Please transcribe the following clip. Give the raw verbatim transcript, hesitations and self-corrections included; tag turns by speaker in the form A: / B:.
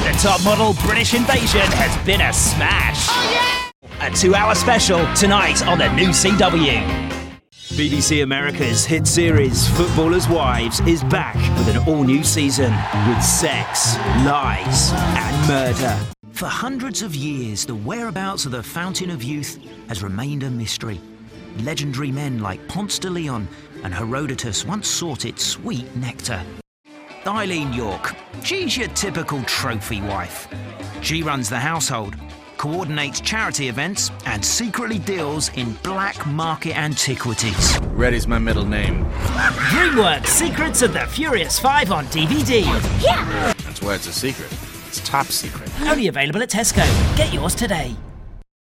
A: The top model British Invasion has been a smash. Oh, yeah! A two-hour special tonight on the new C W. B B C America's hit series Footballers' Wives is back with an all-new season with sex, lies and murder. For hundreds of years, the whereabouts of the Fountain of Youth has remained a mystery. Legendary men like Ponce de Leon and Herodotus once sought its sweet nectar. Eileen York, she's your typical trophy wife. She runs the household, coordinates charity events and secretly deals in black market antiquities.
B: Reddy's my middle name.
A: DreamWorks Secrets of the Furious Five on D V D.
C: Yeah!
B: That's why it's a secret. It's top secret.
A: Only available at Tesco. Get yours today.